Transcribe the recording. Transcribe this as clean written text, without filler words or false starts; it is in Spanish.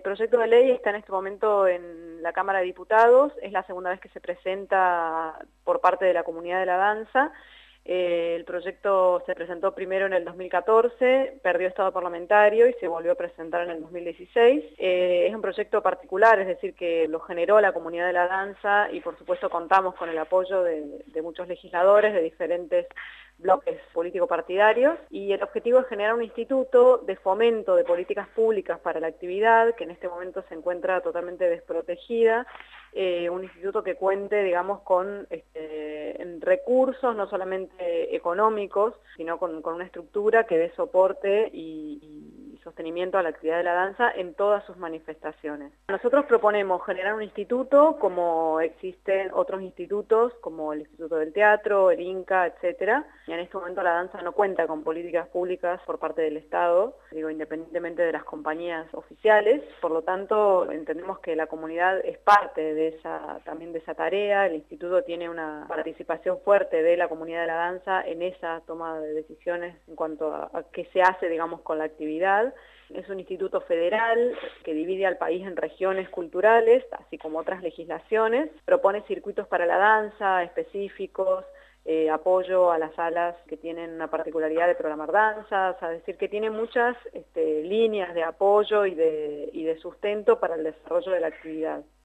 proyecto de ley está en este momento en la Cámara de Diputados, es la segunda vez que se presenta por parte de la comunidad de la danza. El proyecto se presentó primero en el 2014, perdió estado parlamentario y se volvió a presentar en el 2016. Es un proyecto particular, es decir, que lo generó la comunidad de la danza y por supuesto contamos con el apoyo de muchos legisladores de diferentes bloques político-partidarios, y el objetivo es generar un instituto de fomento de políticas públicas para la actividad, que en este momento se encuentra totalmente desprotegida, un instituto que cuente, digamos, con recursos no solamente económicos, sino con una estructura que dé soporte y sostenimiento a la actividad de la danza en todas sus manifestaciones. Nosotros proponemos generar un instituto, como existen otros institutos, como el Instituto del Teatro, el INCA, etcétera. Y en este momento la danza no cuenta con políticas públicas por parte del Estado, digo, independientemente de las compañías oficiales. Por lo tanto, entendemos que la comunidad es parte también de esa tarea. El instituto tiene una participación fuerte de la comunidad de la danza en esa toma de decisiones en cuanto a qué se hace, digamos, con la actividad. Es un instituto federal que divide al país en regiones culturales, así como otras legislaciones. Propone circuitos para la danza específicos, apoyo a las salas que tienen una particularidad de programar danzas, es decir, que tiene muchas líneas de apoyo y de sustento para el desarrollo de la actividad.